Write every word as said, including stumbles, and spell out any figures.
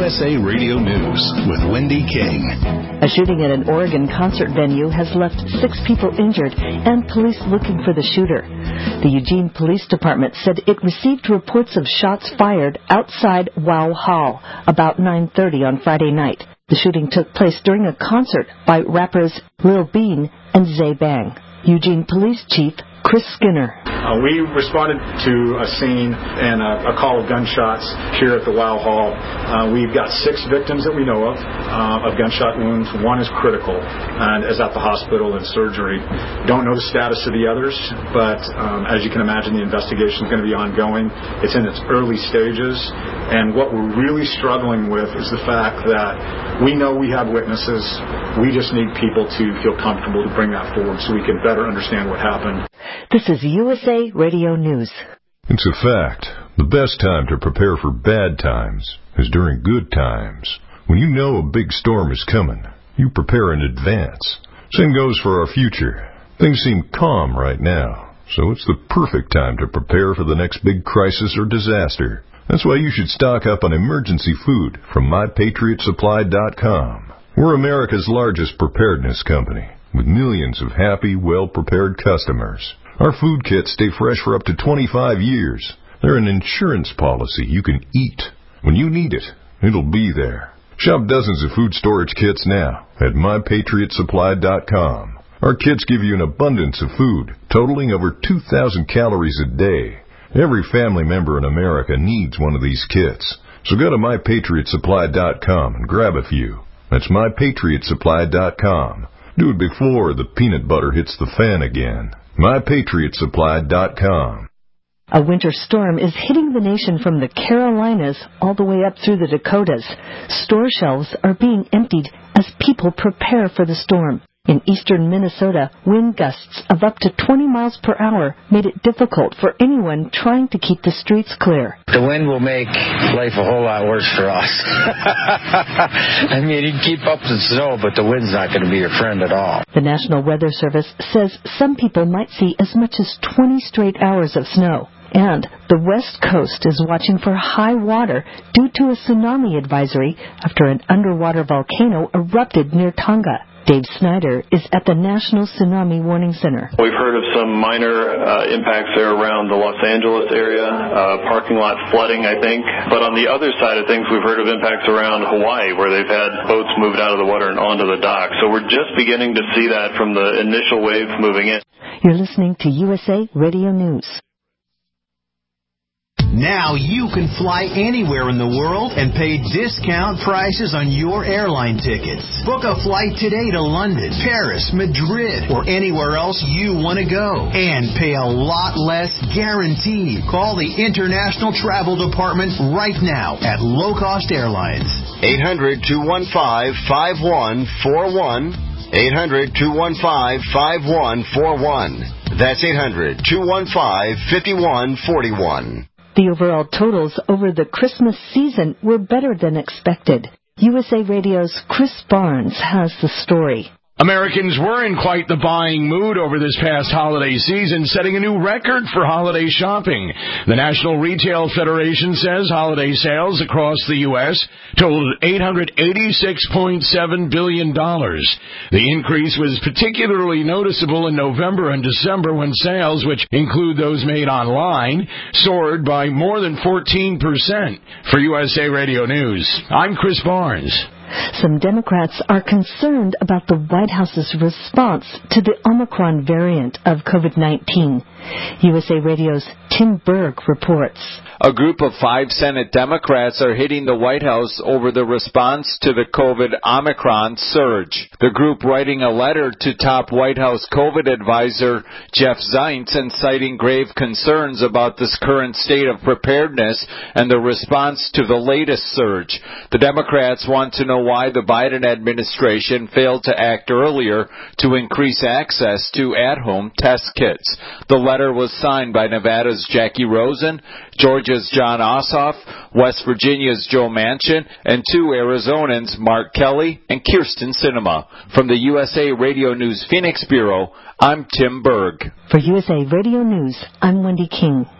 S A Radio News with Wendy King. A shooting at an Oregon concert venue has left six people injured and police looking for the shooter. The Eugene Police Department said it received reports of shots fired outside Wow Hall about nine thirty on Friday night. The shooting took place during a concert by rappers Lil Bean and Zay Bang. Eugene Police Chief Chris Skinner. Uh, we responded to a scene and a, a call of gunshots here at the Wow Hall. Uh, we've got six victims that we know of, uh, of gunshot wounds. One is critical and is at the hospital in surgery. Don't know the status of the others, but um, as you can imagine, the investigation is going to be ongoing. It's in its early stages, and what we're really struggling with is the fact that we know we have witnesses. We just need people to feel comfortable to bring that forward so we can better understand what happened. This is U S A Radio News. It's a fact. The best time to prepare for bad times is during good times. When you know a big storm is coming, you prepare in advance. Same goes for our future. Things seem calm right now, so it's the perfect time to prepare for the next big crisis or disaster. That's why you should stock up on emergency food from my patriot supply dot com. We're America's largest preparedness company, with millions of happy, well-prepared customers. Our food kits stay fresh for up to twenty-five years. They're an insurance policy you can eat. When you need it, it'll be there. Shop dozens of food storage kits now at my patriot supply dot com. Our kits give you an abundance of food, totaling over two thousand calories a day. Every family member in America needs one of these kits. So go to my patriot supply dot com and grab a few. That's my patriot supply dot com. Do it before the peanut butter hits the fan again. my patriot supply dot com. A winter storm is hitting the nation from the Carolinas all the way up through the Dakotas. Store shelves are being emptied as people prepare for the storm. In eastern Minnesota, wind gusts of up to twenty miles per hour made it difficult for anyone trying to keep the streets clear. The wind will make life a whole lot worse for us. I mean, you can keep up the snow, but the wind's not going to be your friend at all. The National Weather Service says some people might see as much as twenty straight hours of snow. And the West Coast is watching for high water due to a tsunami advisory after an underwater volcano erupted near Tonga. Dave Snyder is at the National Tsunami Warning Center. We've heard of some minor uh, impacts there around the Los Angeles area, uh, parking lot flooding, I think. But on the other side of things, we've heard of impacts around Hawaii, where they've had boats moved out of the water and onto the dock. So we're just beginning to see that from the initial wave moving in. You're listening to U S A Radio News. Now you can fly anywhere in the world and pay discount prices on your airline tickets. Book a flight today to London, Paris, Madrid, or anywhere else you want to go. And pay a lot less guaranteed. Call the International Travel Department right now at Low Cost Airlines. eight hundred, two one five, five one four one. eight hundred, two one five, five one four one. That's eight hundred, two one five, five one four one. The overall totals over the Christmas season were better than expected. U S A Radio's Chris Barnes has the story. Americans were in quite the buying mood over this past holiday season, setting a new record for holiday shopping. The National Retail Federation says holiday sales across the U S totaled eight hundred eighty-six point seven billion dollars. The increase was particularly noticeable in November and December, when sales, which include those made online, soared by more than fourteen percent. For U S A Radio News, I'm Chris Barnes. Some Democrats are concerned about the White House's response to the Omicron variant of COVID nineteen. U S A Radio's Tim Berg reports. A group of five Senate Democrats are hitting the White House over the response to the COVID Omicron surge. The group writing a letter to top White House COVID advisor Jeff Zients and citing grave concerns about this current state of preparedness and the response to the latest surge. The Democrats want to know why the Biden administration failed to act earlier to increase access to at-home test kits. The letter was signed by Nevada's Jackie Rosen, Georgia's John Ossoff, West Virginia's Joe Manchin, and two Arizonans, Mark Kelly and Kirsten Sinema. From the U S A Radio News Phoenix Bureau, I'm Tim Berg. For U S A Radio News, I'm Wendy King.